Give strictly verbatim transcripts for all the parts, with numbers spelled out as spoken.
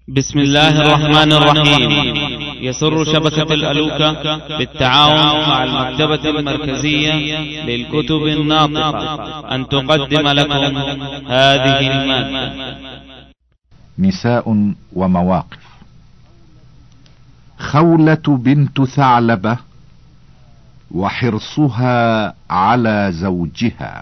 بسم الله الرحمن الرحيم. يسر شبكة الألوكة بالتعاون مع المكتبة المركزية للكتب الناطقة أن تقدم لكم هذه المادة. نساء ومواقف. خولة بنت ثعلبة وحرصها على زوجها.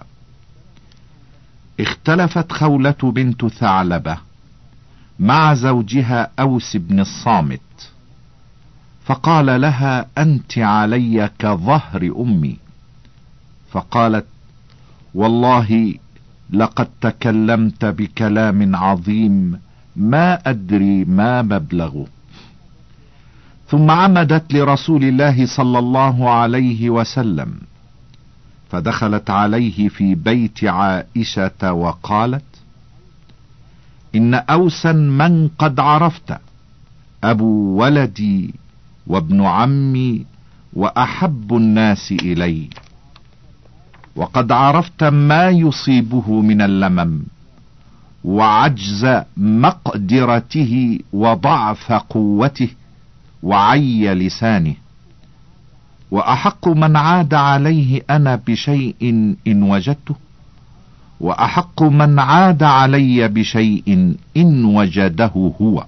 اختلفت خولة بنت ثعلبة مع زوجها أوس بن الصامت، فقال لها: أنت علي كظهر أمي. فقالت: والله لقد تكلمت بكلام عظيم ما أدري ما مبلغه. ثم عمدت لرسول الله صلى الله عليه وسلم، فدخلت عليه في بيت عائشة وقالت: إن أوسا من قد عرفت أبو ولدي وابن عمي وأحب الناس إلي، وقد عرفت ما يصيبه من اللمم وعجز مقدرته وضعف قوته وعي لسانه، وأحق من عاد عليه أنا بشيء إن وجدته، وأحق من عاد علي بشيء إن وجده هو.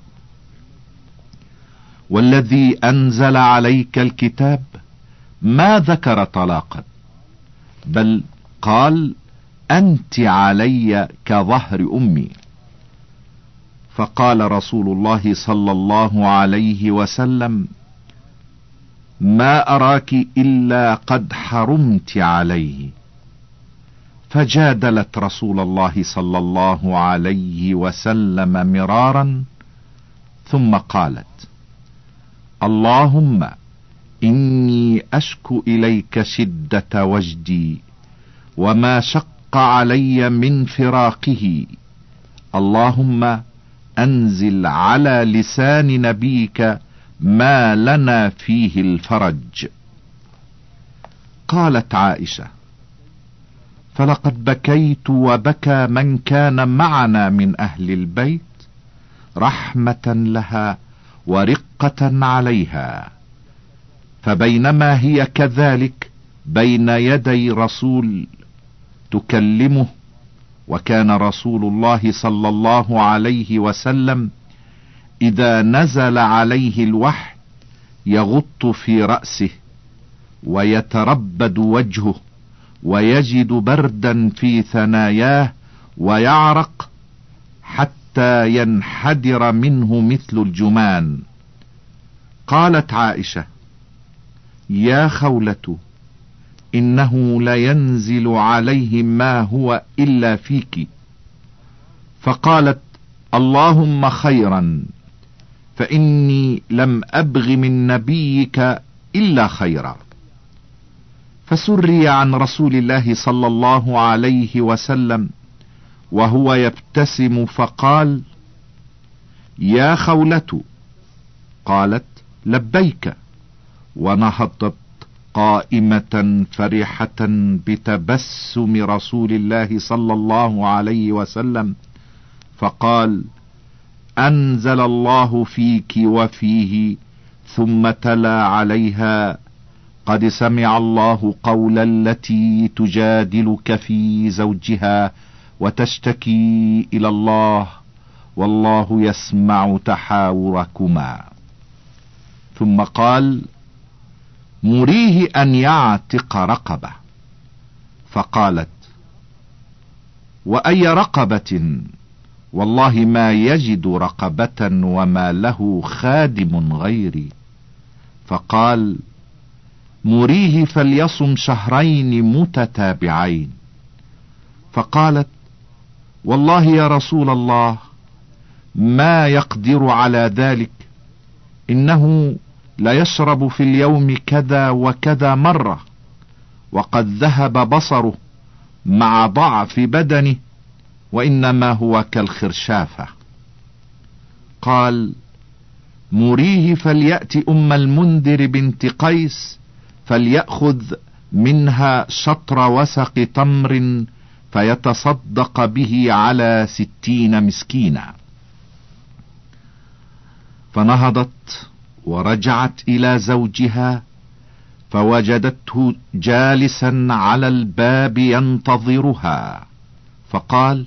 والذي أنزل عليك الكتاب ما ذكر طلاقا، بل قال: أنت علي كظهر أمي. فقال رسول الله صلى الله عليه وسلم: ما أراك إلا قد حرمت عليه. فجادلت رسول الله صلى الله عليه وسلم مرارا، ثم قالت: اللهم إني أشكو إليك شدة وجدي وما شق علي من فراقه، اللهم أنزل على لسان نبيك ما لنا فيه الفرج. قالت عائشة: فلقد بكيت وبكى من كان معنا من أهل البيت رحمة لها ورقة عليها، فبينما هي كذلك بين يدي رسول تكلمه، وكان رسول الله صلى الله عليه وسلم إذا نزل عليه الوحي يغط في رأسه ويتربد وجهه ويجد بردا في ثناياه ويعرق حتى ينحدر منه مثل الجمان. قالت عائشة: يا خولة، إنه لينزل عليه ما هو إلا فيك. فقالت: اللهم خيرا، فإني لم أبغ من نبيك إلا خيرا. فسري عن رسول الله صلى الله عليه وسلم وهو يبتسم فقال: يا خولة. قالت: لبيك. ونهضت قائمة فرحة بتبسم رسول الله صلى الله عليه وسلم، فقال: أنزل الله فيك وفيه، ثم تلا عليها: قد سمع الله قول التي تجادلك في زوجها وتشتكي إلى الله، والله يسمع تحاوركما. ثم قال: مريه أن يعتق رقبة. فقالت: وأي رقبة؟ والله ما يجد رقبة وما له خادم غيري. فقال: مريه فليصم شهرين متتابعين. فقالت: والله يا رسول الله ما يقدر على ذلك، إنه ليشرب في اليوم كذا وكذا مرة، وقد ذهب بصره مع ضعف بدنه، وإنما هو كالخرشافة. قال: مريه فليأت أم المنذر بنت قيس فليأخذ منها شطر وسق تمر فيتصدق به على ستين مسكينا. فنهضت ورجعت إلى زوجها، فوجدته جالسا على الباب ينتظرها، فقال: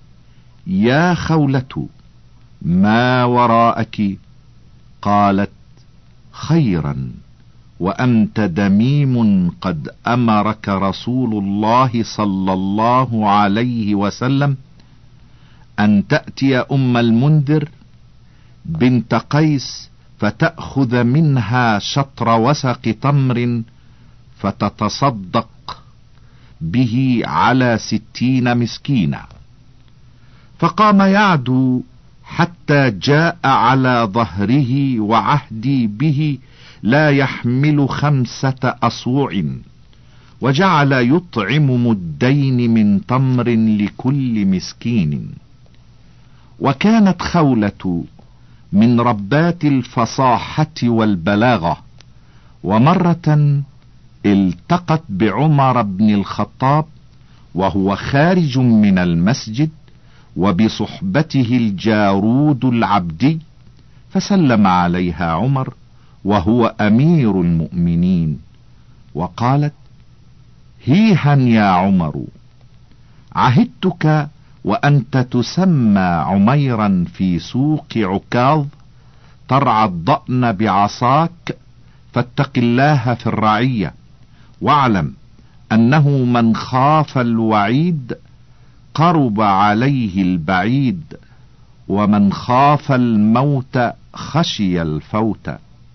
يا خولة، ما وراءك؟ قالت: خيرا، وأنت دميم قد أمرك رسول الله صلى الله عليه وسلم أن تأتي أم المنذر بنت قيس فتأخذ منها شطر وسق تمر فتتصدق به على ستين مسكينا. فقام يعدو حتى جاء على ظهره وعهدي به لا يحمل خمسة أصوع، وجعل يطعم مدين من تمر لكل مسكين. وكانت خولة من ربات الفصاحة والبلاغة، ومرة التقت بعمر بن الخطاب وهو خارج من المسجد وبصحبته الجارود العبدي، فسلم عليها عمر وهو أمير المؤمنين، وقالت: هيها يا عمر، عهدتك وأنت تسمى عميرا في سوق عكاظ ترعى الضأن بعصاك، فاتق الله في الرعية، واعلم أنه من خاف الوعيد قرب عليه البعيد، ومن خاف الموت خشي الفوت.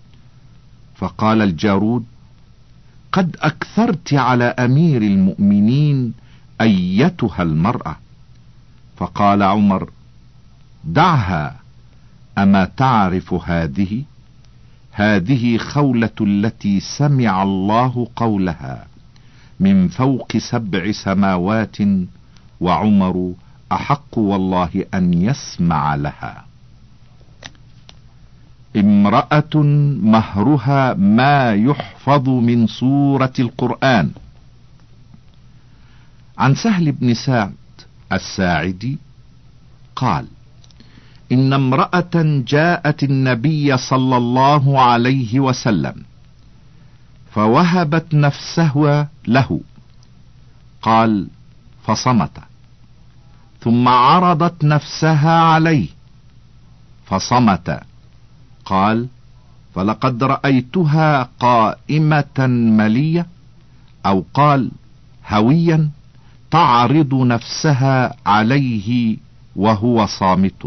فقال الجارود: قد أكثرت على أمير المؤمنين أيتها المرأة. فقال عمر: دعها، أما تعرف هذه؟ هذه خولة التي سمع الله قولها من فوق سبع سماوات، وعمر أحق والله أن يسمع لها. امرأة مهرها ما يحفظ من سورة القرآن. عن سهل بن سعد الساعدي قال: إن امرأة جاءت النبي صلى الله عليه وسلم فوهبت نفسها له، قال: فصمت، ثم عرضت نفسها عليه فصمت، قال: فلقد رأيتها قائمة ملية، أو قال هويا، تعرض نفسها عليه وهو صامت.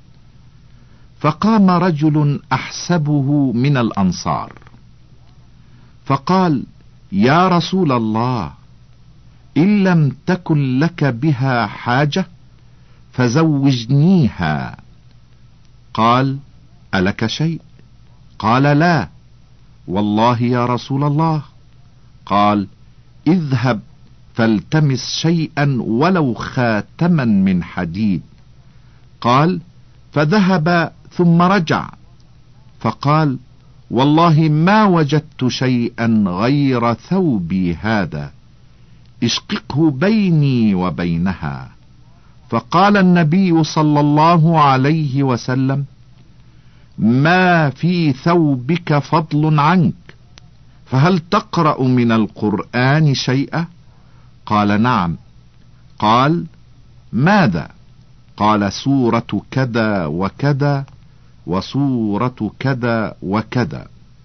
فقام رجل أحسبه من الأنصار فقال: يا رسول الله، إن لم تكن لك بها حاجة فزوجنيها. قال: ألك شيء؟ قال: لا والله يا رسول الله. قال: اذهب فالتمس شيئا ولو خاتما من حديد. قال: فذهب ثم رجع فقال: والله ما وجدت شيئا غير ثوبي هذا، اشققه بيني وبينها. فقال النبي صلى الله عليه وسلم: ما في ثوبك فضل عنك، فهل تقرأ من القرآن شيئا؟ قال: نعم. قال: ماذا؟ قال: سورة كذا وكذا وسورة كذا وكذا.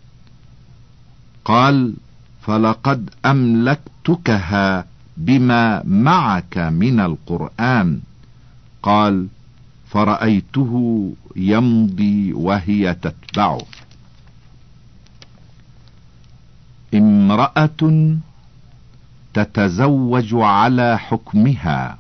قال: فلقد أملكتكها بما معك من القرآن. قال: فرأيته يمضي وهي تتبعه. امرأة تتزوج على حكمها.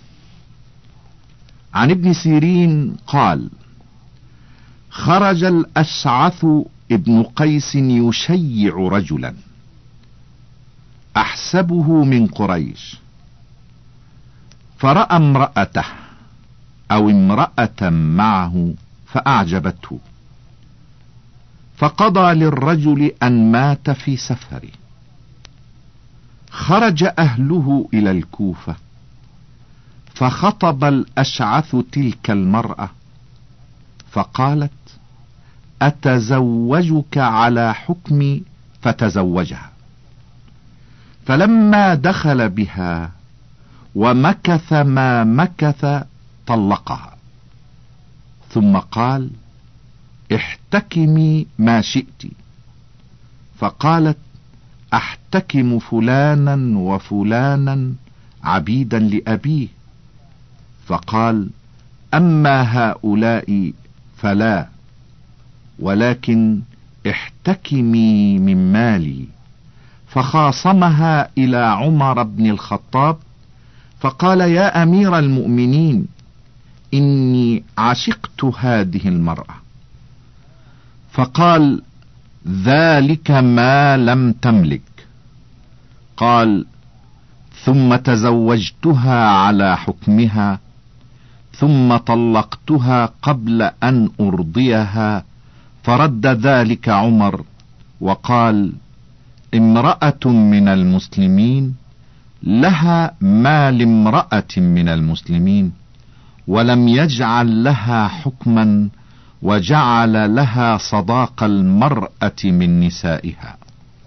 عن ابن سيرين قال: خرج الأشعث ابن قيس يشيع رجلا أحسبه من قريش، فرأى امرأته أو امرأة معه فأعجبته، فقضى للرجل أن مات في سفره. خرج أهله إلى الكوفة، فخطب الأشعث تلك المرأة فقالت: أتزوجك على حكمي، فتزوجها. فلما دخل بها ومكث ما مكث طلقها، ثم قال: احتكمي ما شئت. فقالت: احتكم فلانا وفلانا عبيدا لأبيه. فقال: أما هؤلاء فلا، ولكن احتكمي من مالي. فخاصمها إلى عمر بن الخطاب، فقال: يا أمير المؤمنين، إني عشقت هذه المرأة. فقال: ذلك ما لم تملك. قال: ثم تزوجتها على حكمها، ثم طلقتها قبل أن أرضيها. فرد ذلك عمر وقال: امرأة من المسلمين لها ما لامرأة من المسلمين، ولم يجعل لها حكما، وجعل لها صداق المرأة من نسائها.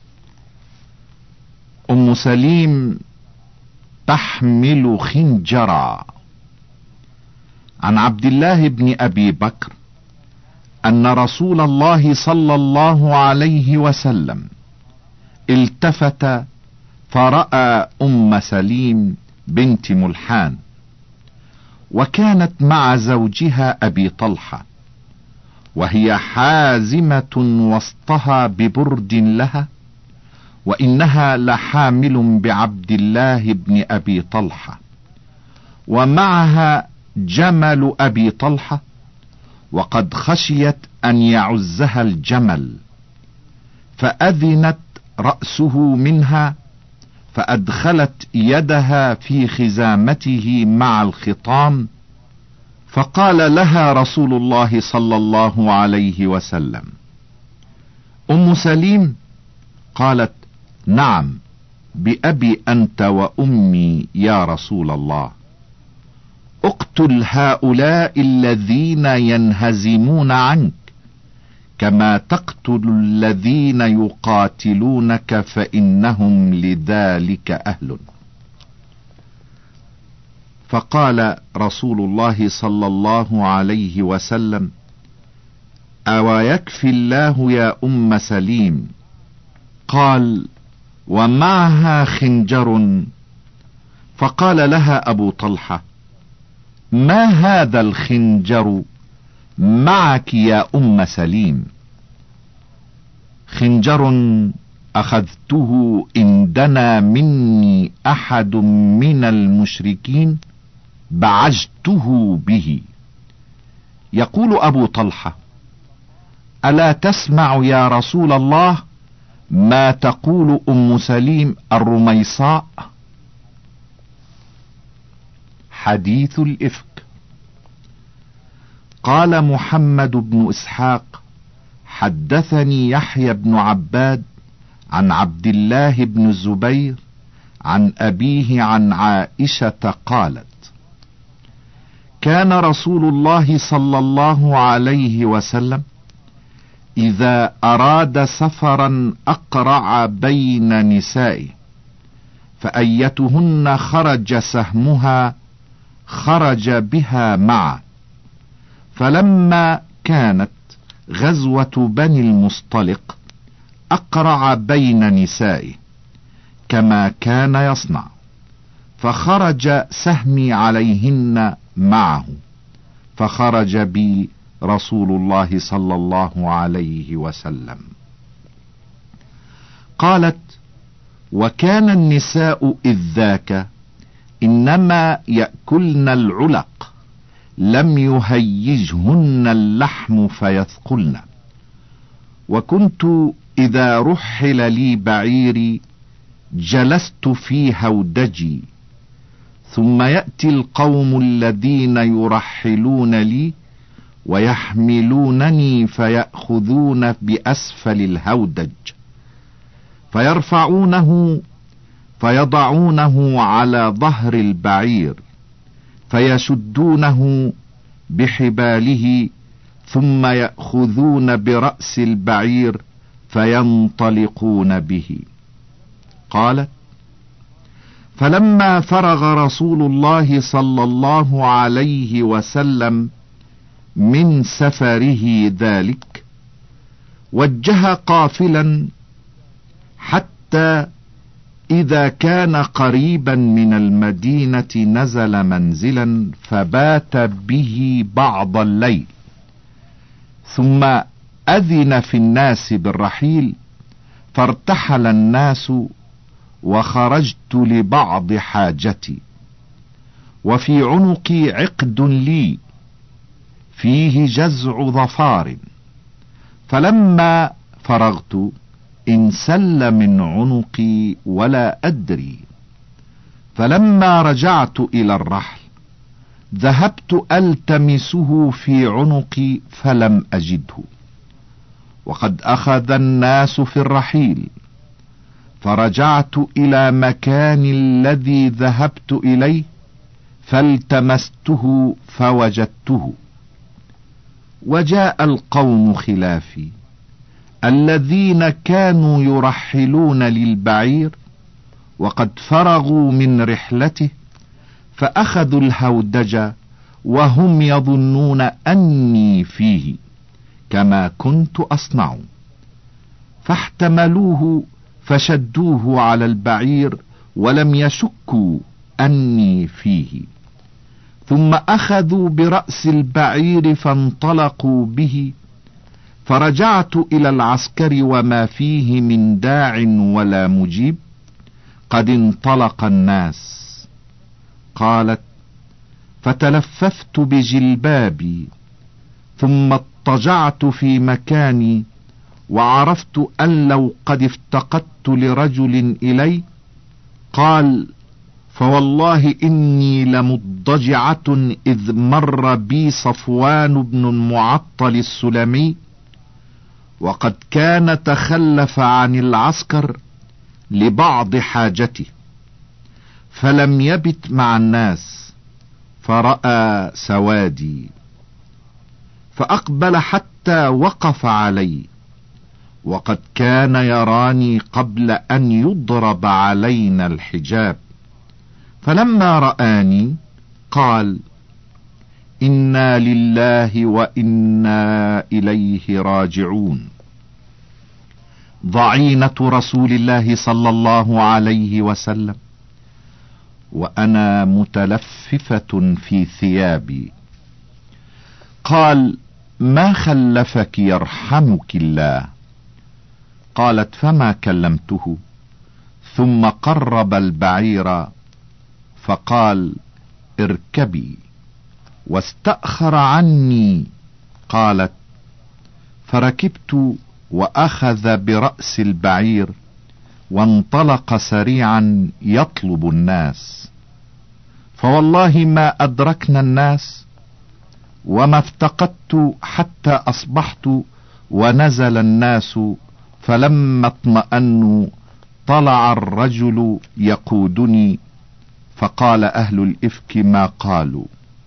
أم سليم تحمل خنجرا. عن عبد الله بن أبي بكر أن رسول الله صلى الله عليه وسلم التفت فرأى أم سليم بنت ملحان، وكانت مع زوجها أبي طلحة، وهي حازمة وسطها ببرد لها، وإنها لحامل بعبد الله بن أبي طلحة، ومعها جمل أبي طلحة، وقد خشيت أن يعزها الجمل، فأذنت رأسه منها، فأدخلت يدها في خزامته مع الخطام، فقال لها رسول الله صلى الله عليه وسلم: أم سليم؟ قالت: نعم، بأبي أنت وأمي يا رسول الله. اقتل هؤلاء الذين ينهزمون عنك، كما تقتل الذين يقاتلونك، فإنهم لذلك أهل. فقال رسول الله صلى الله عليه وسلم: أو يكفي الله يا أم سليم؟ قال: ومعها خنجر. فقال لها أبو طلحة: ما هذا الخنجر معك يا أم سليم؟ خنجر أخذته إن دنا مني أحد من المشركين بعجته به. يقول أبو طلحة: ألا تسمع يا رسول الله ما تقول أم سليم الرميصاء؟ حديث الإفك. قال محمد بن إسحاق: حدثني يحيى بن عباد عن عبد الله بن الزبير عن أبيه عن عائشة قالت: كان رسول الله صلى الله عليه وسلم إذا أراد سفرا أقرع بين نسائه، فأيتهن خرج سهمها خرج بها معه. فلما كانت غزوة بني المصطلق أقرع بين نسائه كما كان يصنع، فخرج سهمي عليهن معه، فخرج بي رسول الله صلى الله عليه وسلم. قالت: وكان النساء إذ ذاك إنما يأكلن العلق، لم يهيجهن اللحم فيثقلن. وكنت إذا رحل لي بعيري جلست في هودجي، ثم يأتي القوم الذين يرحلون لي ويحملونني فيأخذون بأسفل الهودج، فيرفعونه فيضعونه على ظهر البعير، فيشدونه بحباله، ثم يأخذون برأس البعير فينطلقون به. قالت: فلما فرغ رسول الله صلى الله عليه وسلم من سفره ذلك وجه قافلا حتى إذا كان قريبا من المدينة نزل منزلا فبات به بعض الليل، ثم أذن في الناس بالرحيل، فارتحل الناس وخرجت لبعض حاجتي، وفي عنقي عقد لي فيه جزع ظفار، فلما فرغت انسل من عنقي ولا أدري. فلما رجعت إلى الرحل ذهبت ألتمسه في عنقي فلم أجده، وقد أخذ الناس في الرحيل، فرجعت إلى مكان الذي ذهبت إليه فالتمسته فوجدته. وجاء القوم خلافي الذين كانوا يرحلون للبعير وقد فرغوا من رحلته، فأخذوا الهودج وهم يظنون أني فيه كما كنت أصنع، فاحتملوه فشدوه على البعير ولم يشكوا أني فيه، ثم أخذوا برأس البعير فانطلقوا به، فرجعت إلى العسكر وما فيه من داع ولا مجيب، قد انطلق الناس. قالت: فتلففت بجلبابي ثم اضطجعت في مكاني، وعرفت أن لو قد افتقدت لرجل إلي. قال: فوالله إني لمضجعة إذ مر بي صفوان بن المعطل السلمي، وقد كان تخلف عن العسكر لبعض حاجته، فلم يبت مع الناس، فرأى سوادي، فأقبل حتى وقف علي، وقد كان يراني قبل أن يضرب علينا الحجاب. فلما رآني قال: إنا لله وإنا إليه راجعون. ضعينة رسول الله صلى الله عليه وسلم وأنا متلففة في ثيابي. قال: ما خلفك يرحمك الله؟ قالت: فما كلمته، ثم قرب البعير فقال: اركبي، واستأخر عني. قالت: فركبت وأخذ برأس البعير وانطلق سريعا يطلب الناس، فوالله ما أدركنا الناس وما افتقدت حتى أصبحت ونزل الناس. فلما اطمأنوا طلع الرجل يقودني، فقال أهل الإفك ما قالوا،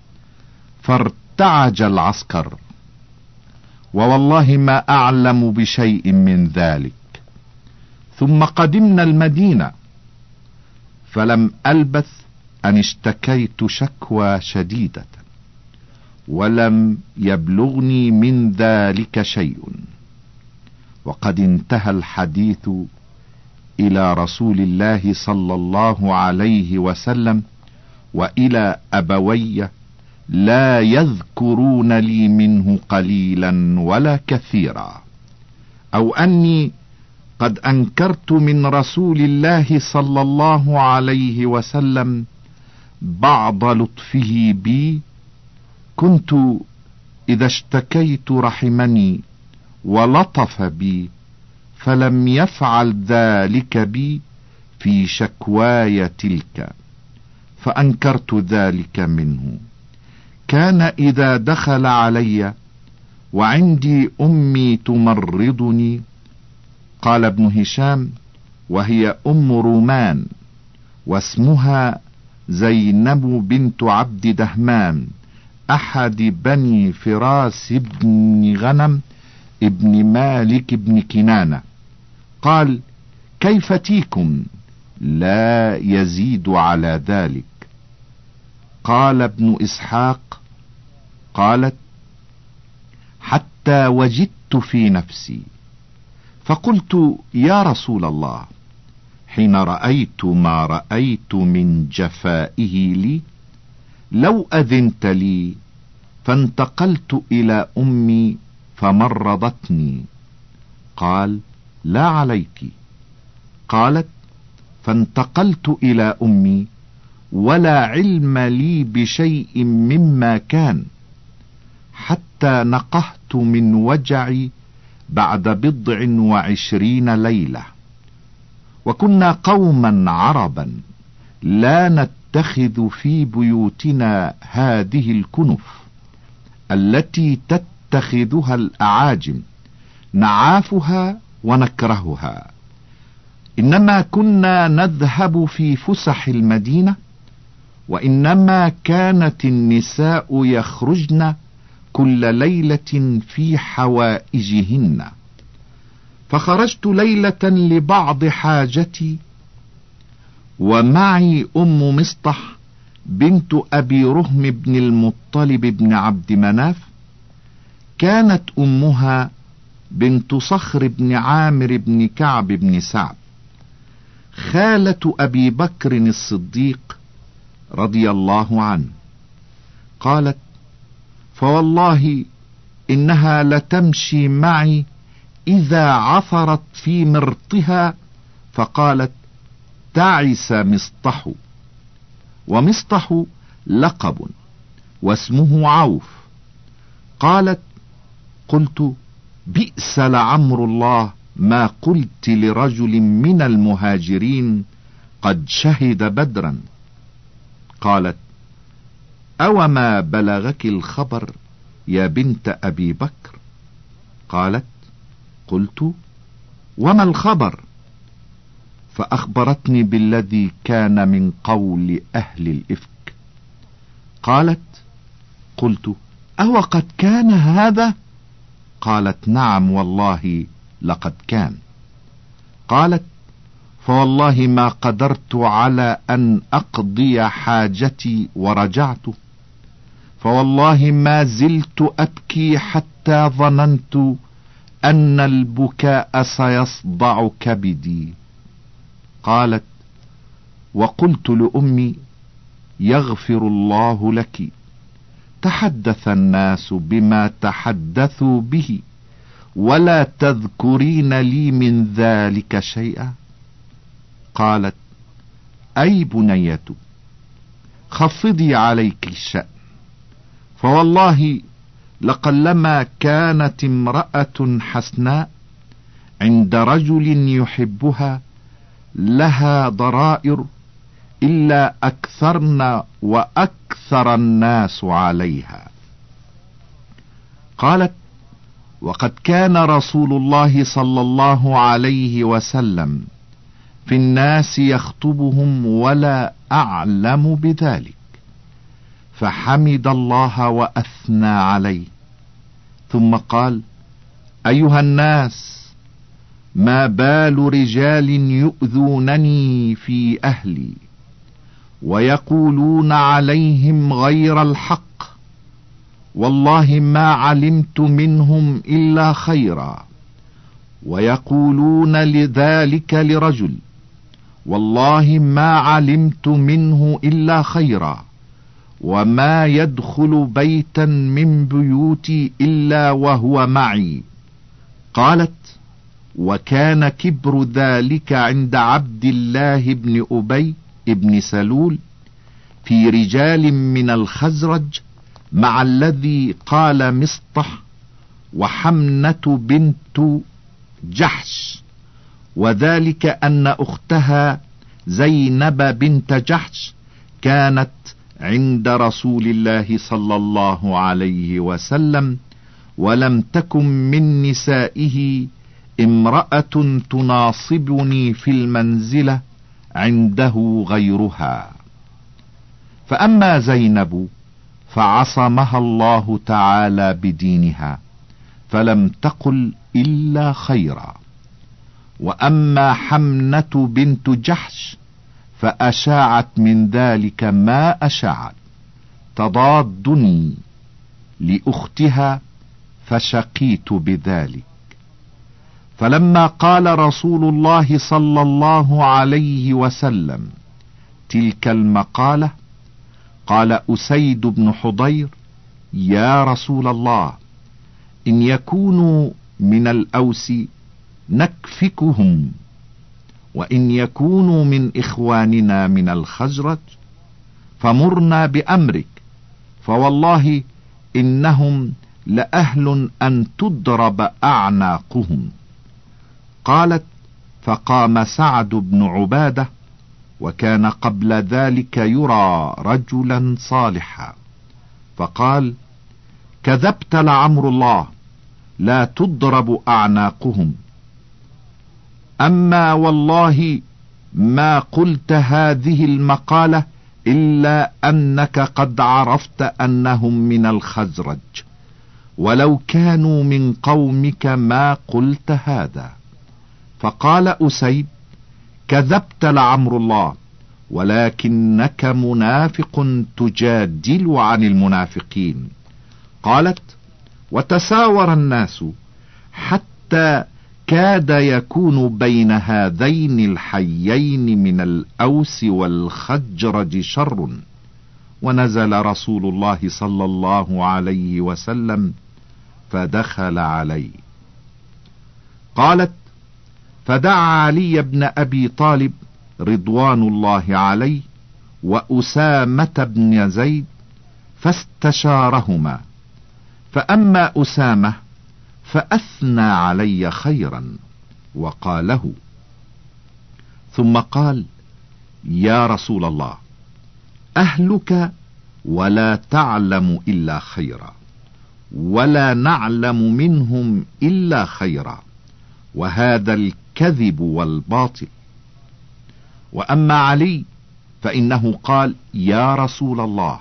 فارتعج العسكر، ووالله ما أعلم بشيء من ذلك. ثم قدمنا المدينة، فلم ألبث أن اشتكيت شكوى شديدة، ولم يبلغني من ذلك شيء، وقد انتهى الحديث إلى رسول الله صلى الله عليه وسلم وإلى أبوي لا يذكرون لي منه قليلا ولا كثيرا، أو أني قد أنكرت من رسول الله صلى الله عليه وسلم بعض لطفه بي. كنت إذا اشتكيت رحمني ولطف بي، فلم يفعل ذلك بي في شكواي تلك، فأنكرت ذلك منه. كان إذا دخل علي وعندي أمي تمرضني، قال ابن هشام: وهي أم رومان، واسمها زينب بنت عبد دهمان، أحد بني فراس بن غنم ابن مالك بن كنانة قال: كيف تيكم؟ لا يزيد على ذلك. قال ابن إسحاق: قالت: حتى وجدت في نفسي فقلت: يا رسول الله، حين رأيت ما رأيت من جفائه لي لو أذنت لي فانتقلت إلى أمي فمرضتني. قال: لا عليك. قالت: فانتقلت إلى أمي ولا علم لي بشيء مما كان، حتى نقهت من وجعي بعد بضع وعشرين ليلة. وكنا قوما عربا لا نتخذ في بيوتنا هذه الكنف التي تتخذها الأعاجم، نعافها ونكرهها، إنما كنا نذهب في فسح المدينة، وإنما كانت النساء يخرجن كل ليلة في حوائجهن. فخرجت ليلة لبعض حاجتي ومعي أم مصطح بنت أبي رهم بن المطلب بن عبد مناف، كانت أمها بنت صخر بن عامر بن كعب بن سعد خالة أبي بكر الصديق رضي الله عنه. قالت: فوالله إنها لتمشي معي إذا عثرت في مرطها فقالت: تعس مصطح. ومصطح لقب واسمه عوف. قالت: قلت: بئس لعمر الله ما قلت لرجل من المهاجرين قد شهد بدرا. قالت: أوما بلغك الخبر يا بنت أبي بكر؟ قالت: قلت: وما الخبر؟ فأخبرتني بالذي كان من قول أهل الإفك. قالت: قلت: أو قد كان هذا؟ قالت: نعم والله لقد كان. قالت: فوالله ما قدرت على أن أقضي حاجتي ورجعت، فوالله ما زلت أبكي حتى ظننت أن البكاء سيصدع كبدي. قالت: وقلت لأمي: يغفر الله لك، تحدث الناس بما تحدثوا به ولا تذكرين لي من ذلك شيئا. قالت: أي بنية، خفضي عليك الشأن، فوالله لقلما كانت امرأة حسناء عند رجل يحبها لها ضرائر إلا أكثرن وأكثر الناس عليها. قالت: وقد كان رسول الله صلى الله عليه وسلم في الناس يخطبهم ولا أعلم بذلك، فحمد الله وأثنى عليه، ثم قال: أيها الناس، ما بال رجال يؤذونني في أهلي ويقولون عليهم غير الحق، والله ما علمت منهم إلا خيرا، ويقولون لذلك لرجل، والله ما علمت منه إلا خيرا، وما يدخل بيتا من بيوتي إلا وهو معي. قالت: وكان كبر ذلك عند عبد الله بن أبي بن سلول في رجال من الخزرج مع الذي قال مصطح وحمنة بنت جحش، وذلك أن أختها زينب بنت جحش كانت عند رسول الله صلى الله عليه وسلم، ولم تكن من نسائه امرأة تناصبني في المنزلة عنده غيرها. فأما زينب فعصمها الله تعالى بدينها، فلم تقل إلا خيرا. وأما حمنة بنت جحش فأشاعت من ذلك ما أشاعت، تضادني لأختها فشقيت بذلك. فلما قال رسول الله صلى الله عليه وسلم تلك المقالة، قال أسيد بن حضير: يا رسول الله، إن يكونوا من الأوس نكفكهم، وإن يكونوا من إخواننا من الخزرج فمرنا بأمرك، فوالله إنهم لأهل أن تضرب أعناقهم. قالت: فقام سعد بن عبادة، وكان قبل ذلك يرى رجلا صالحا، فقال: كذبت لعمر الله، لا تضرب أعناقهم. أما والله ما قلت هذه المقالة إلا أنك قد عرفت أنهم من الخزرج، ولو كانوا من قومك ما قلت هذا. فقال أسيد: كذبت لعمر الله، ولكنك منافق تجادل عن المنافقين. قالت: وتساور الناس حتى كاد يكون بين هذين الحيين من الأوس والخزرج شر، ونزل رسول الله صلى الله عليه وسلم فدخل عليه. قالت: فدعا علي بن أبي طالب رضوان الله عليه وأسامة بن زيد فاستشارهما، فأما أسامة فأثنى علي خيرا وقاله، ثم قال: يا رسول الله، أهلك ولا تعلم إلا خيرا، ولا نعلم منهم إلا خيرا، وهذا الكذب والباطل. وأما علي فإنه قال: يا رسول الله،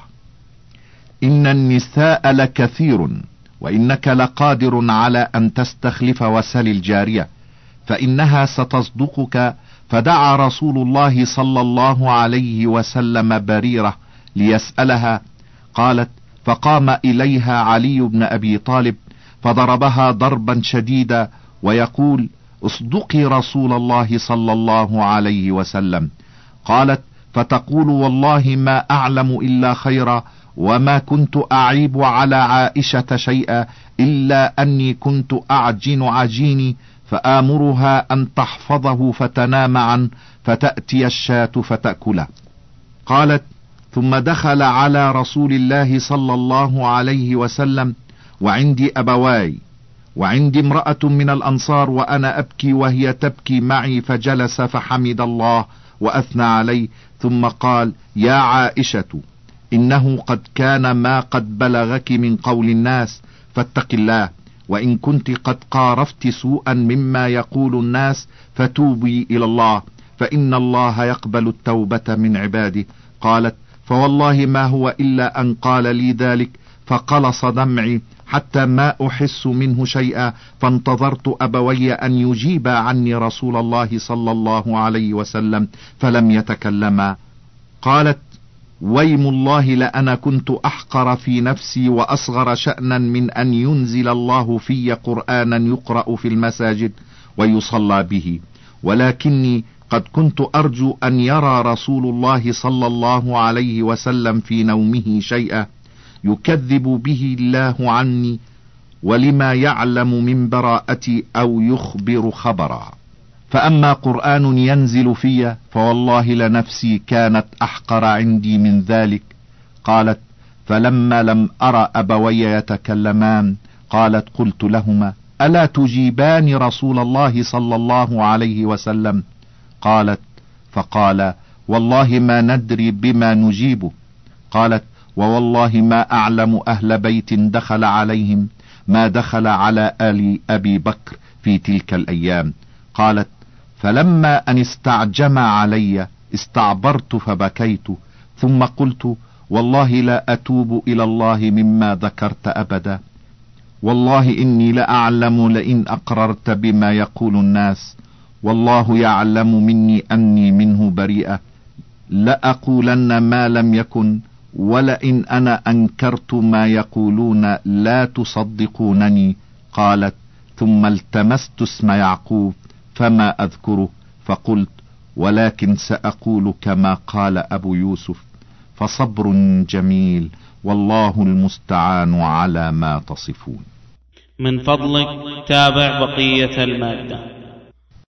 إن النساء لكثير، وإنك لقادر على أن تستخلف وسل الجارية، فإنها ستصدقك. فدعا رسول الله صلى الله عليه وسلم بريرة ليسألها. قالت: فقام إليها علي بن أبي طالب فضربها ضربا شديدا ويقول: اصدقي رسول الله صلى الله عليه وسلم. قالت: فتقول: والله ما أعلم إلا خيرا، وما كنت أعيب على عائشة شيئا إلا أني كنت أعجن عجيني فآمرها أن تحفظه فتنام عنه، فتأتي الشاة فتأكله. قالت: ثم دخل على رسول الله صلى الله عليه وسلم وعندي أبواي، وعندي امرأة من الأنصار، وأنا أبكي وهي تبكي معي، فجلس فحمد الله وأثنى عليه، ثم قال: يا عائشة، إنه قد كان ما قد بلغك من قول الناس، فاتق الله، وإن كنت قد قارفت سوءا مما يقول الناس فتوبي إلى الله، فإن الله يقبل التوبة من عباده. قالت: فوالله ما هو إلا أن قال لي ذلك، فقلص دمعي حتى ما أحس منه شيئا، فانتظرت أبوي أن يجيبا عني رسول الله صلى الله عليه وسلم فلم يتكلما. قالت: ويم الله لأنا كنت أحقر في نفسي وأصغر شأنا من أن ينزل الله في قرآنا يقرأ في المساجد ويصلى به، ولكني قد كنت أرجو أن يرى رسول الله صلى الله عليه وسلم في نومه شيئا يكذب به الله عني، ولما يعلم من براءتي أو يخبر خبرا. فأما قرآن ينزل في فوالله لنفسي كانت أحقر عندي من ذلك. قالت: فلما لم أرى أبوي يتكلمان، قالت: قلت لهما: ألا تجيبان رسول الله صلى الله عليه وسلم؟ قالت: فقال: والله ما ندري بما نجيبه. قالت: ووالله ما أعلم أهل بيت دخل عليهم ما دخل على آل أبي بكر في تلك الأيام. قالت: فلما أن استعجم علي استعبرت فبكيت، ثم قلت: والله لا أتوب إلى الله مما ذكرت أبدا. والله إني لأعلم لئن أقررت بما يقول الناس والله يعلم مني أني منه بريئة لأقولن ما لم يكن، ولئن أنا أنكرت ما يقولون لا تصدقونني. قالت: ثم التمست اسم يعقوب فما أذكره، فقلت: ولكن سأقول كما قال أبو يوسف. فصبر جميل، والله المستعان على ما تصفون. من فضلك تابع بقية المادة.